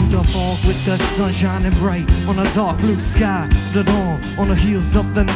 through the fog with the sun shining bright on a dark blue sky. The dawn on the heels of the